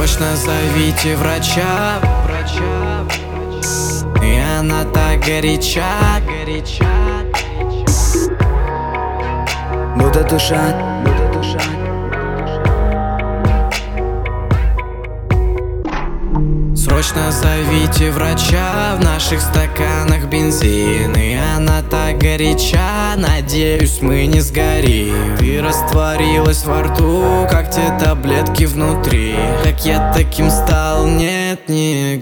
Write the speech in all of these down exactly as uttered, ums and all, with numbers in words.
Срочно зовите врача, и она так горяча, горяча. Буду дышать, буду дышать. Срочно зовите врача, в наших стаканах бензин, и она так горяча, надеюсь, мы не сгорим. Ты растворилась во рту, как те таблетки внутри. Как я таким стал, нет, не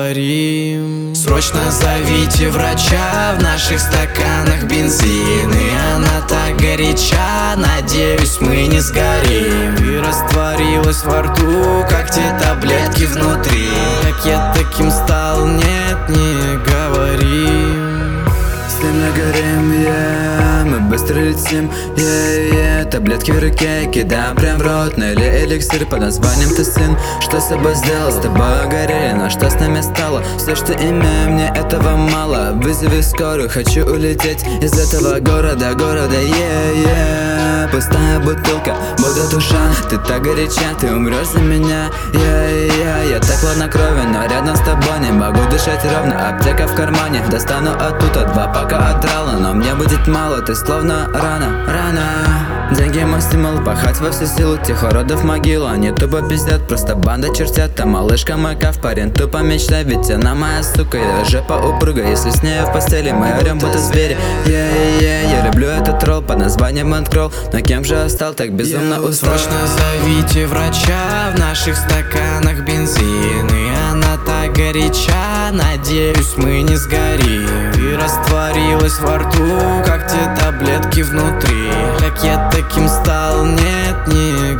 говори. Срочно зовите врача, в наших стаканах бензин, и она так горяча, надеюсь, мы не сгорим. Ты растворилась во рту, как те таблетки внутри. Как я таким стал, нет, не говори. Стильно горим, yeah, мы быстро летим, yeah, yeah. Таблетки в руке, кидаем прям в рот. Налили эликсир под названием «Ты сын». Что с собой сделал, с тобой горели, но что с нами стало? Все, что имею, мне этого мало. Вызови скорую, хочу улететь из этого города, города, yeah, yeah. Пустая бутылка, буду душа. Ты так горяча, ты умрешь за меня, yeah, yeah. Я так хладнокровен, но рядом с тобой не могу дышать ровно. Аптека в кармане, достану оттуда два пака отрала, но мне будет мало, ты словно рана, рана. Деньги мой стимул, пахать во всю силу. Тихо родов могилу, они тупо пиздят, просто банда чертят. А малышка мой кайф, парень тупо мечтай, ведь она моя сука, я жопа упруга. Если с ней в постели, мы орем будто звери, yeah, yeah, yeah. Я люблю этот ролл под названием Энкролл, но кем же я стал так безумно устал? Срочно зовите врача, в наших стаканах бензин, и она так горяча, надеюсь, мы не сгорим. Ты растворилась во рту, как те таблетки внутри. Как я таким стал, нет, не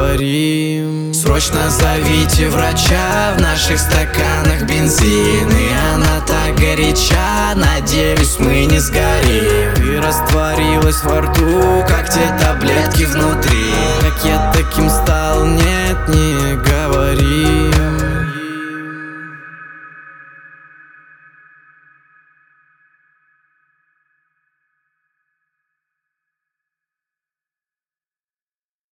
говори. Срочно зовите врача, в наших стаканах бензин, и она так горяча, надеюсь, мы не сгорим. Ты растворилась во рту, как те таблетки внутри. Как я таким стал, нет, не говори.